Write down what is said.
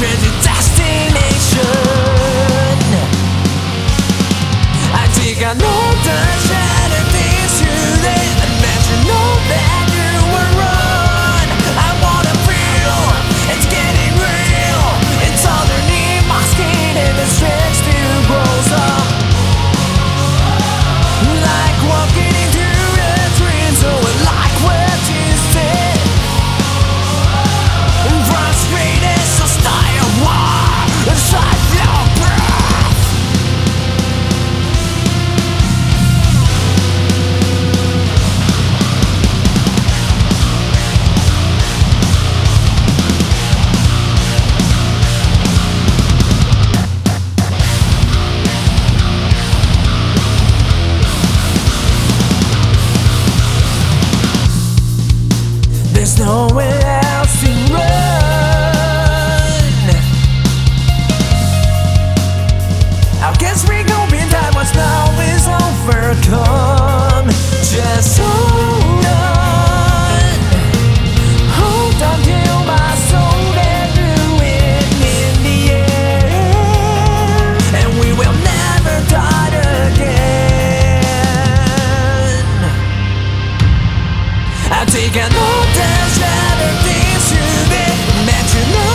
transit destination. I think I know the shattered things today. Imagine all that you were wrong. I wanna feel it's getting real. It's underneath my skin and the stretch still grows up. Like walking into a dream, so I like what you said. Frustrated, so start a war inside your breath. There's nowhere else to run. I guess we go in time. What's now is overcome. Just hold on. Hold on till my soul and ruin in the air, and we will never die again. I take an old and shattered things to be. Imagine